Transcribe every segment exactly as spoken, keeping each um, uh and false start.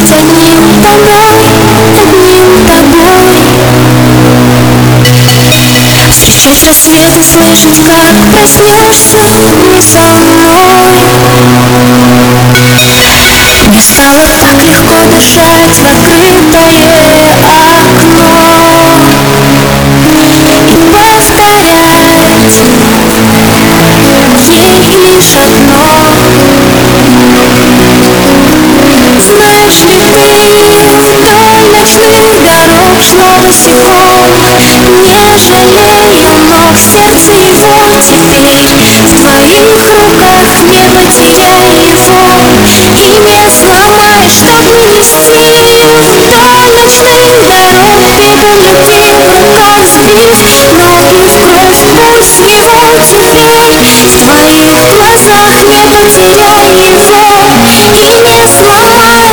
одним тобой, одним тобой. Сейчас рассвет услышать, как проснешься не со мной. Мне стало так легко дышать в открытое окно и повторять ей лишь одно. Знаешь ли ты вдоль ночных дорог шло босиком, не жалея, но в сердце его теперь, в твоих руках не потеряй его и не сломай, чтоб не нести. Вдоль ночных дорог бегал людей много сбив, ноги в кровь, пусть его теперь, в твоих глазах не потеряй его и не сломай.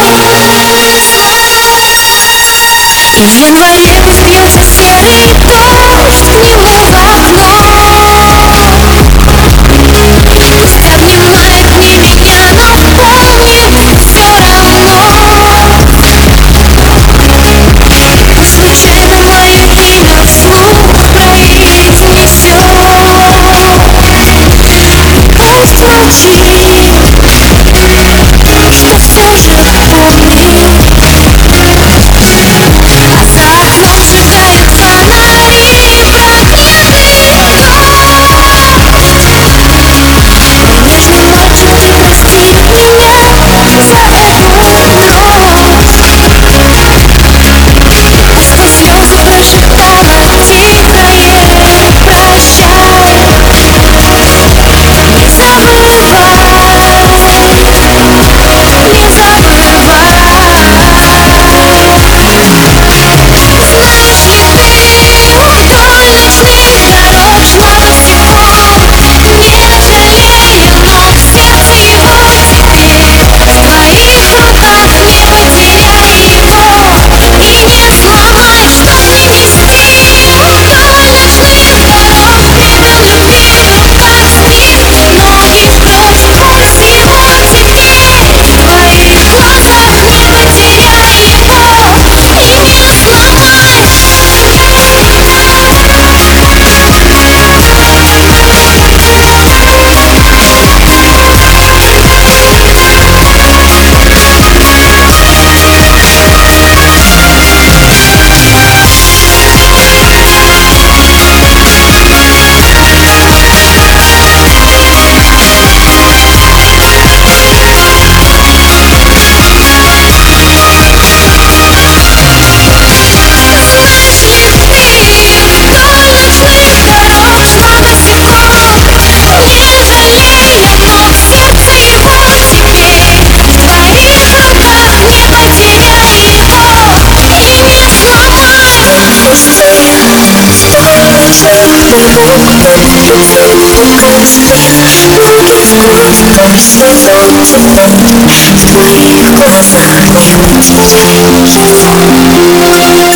И в январе льется серый дождь мимо в окно. Тебя обнимает не меня, но помнит все равно. И случайно мое имя вслух произнесет. Пусть молчит, что все же помнит. А за окном сжигают фонари проклятый дом. И нежной ночью ты прости меня за эту ночь. Сквозь слезы прошептала тихое прощай. Не забывай, не забывай. Знаешь ли ты, вдоль ночных дорог шла босиком, не жалея, но в сердце его теперь, в твоих руках не потеряй его и не сломай, чтоб не нести. Вдоль ночных дорог бегал любви много сбив, ноги в кровь, пусть его теперь, в твоих глазах не потеряй его и не сломай. Знаешь ли ты, вдоль ночных дорог шла босиком, не жалея, но в сердце его теперь, в твоих руках не потеряй его и не сломай. Может стоять вдоль ночных дорог, любви много сбив, ноги в кровь, пусть его теперь, в твоих глазах не потеряй ничего.